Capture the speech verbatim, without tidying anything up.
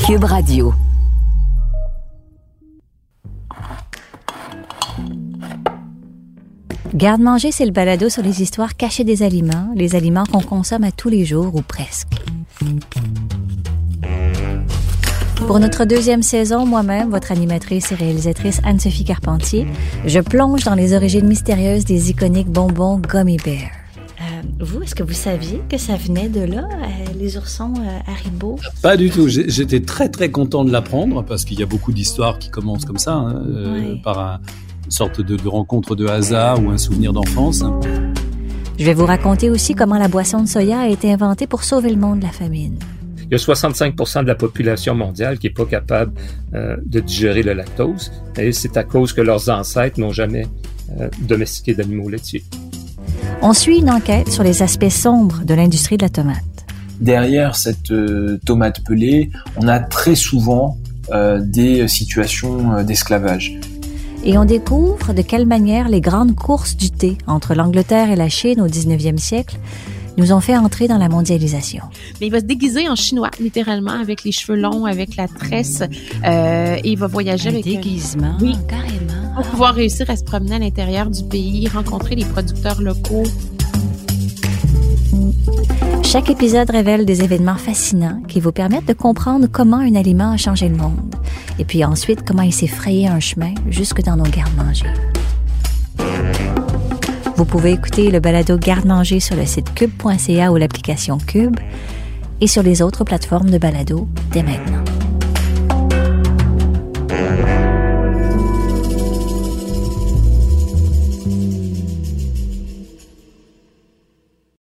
Cube Radio. Garde-manger, c'est le balado sur les histoires cachées des aliments, les aliments qu'on consomme à tous les jours ou presque. Pour notre deuxième saison, moi-même, votre animatrice et réalisatrice Anne-Sophie Carpentier, je plonge dans les origines mystérieuses des iconiques bonbons Gummy Bear. Euh, vous, est-ce que vous saviez que ça venait de là, euh, les oursons euh, Haribo? Pas du tout. J'ai, j'étais très, très content de l'apprendre parce qu'il y a beaucoup d'histoires qui commencent comme ça, hein, euh, oui. par un, une sorte de, de rencontre de hasard ou un souvenir d'enfance. Je vais vous raconter aussi comment la boisson de soya a été inventée pour sauver le monde de la famine. Il y a soixante-cinq pour cent de la population mondiale qui n'est pas capable euh, de digérer le lactose. Et c'est à cause que leurs ancêtres n'ont jamais euh, domestiqué d'animaux laitiers. On suit une enquête sur les aspects sombres de l'industrie de la tomate. Derrière cette euh, tomate pelée, on a très souvent euh, des situations euh, d'esclavage. Et on découvre de quelle manière les grandes courses du thé entre l'Angleterre et la Chine au dix-neuvième siècle nous ont fait entrer dans la mondialisation. Mais il va se déguiser en chinois, littéralement, avec les cheveux longs, avec la tresse, euh, et il va voyager un avec... déguisement, un... Oui, carrément. Pour pouvoir réussir à se promener à l'intérieur du pays, rencontrer les producteurs locaux. Chaque épisode révèle des événements fascinants qui vous permettent de comprendre comment un aliment a changé le monde, et puis ensuite comment il s'est frayé un chemin jusque dans nos garde-manger. Vous pouvez écouter le balado Garde-manger sur le site cube point c a ou l'application Cube et sur les autres plateformes de balado dès maintenant.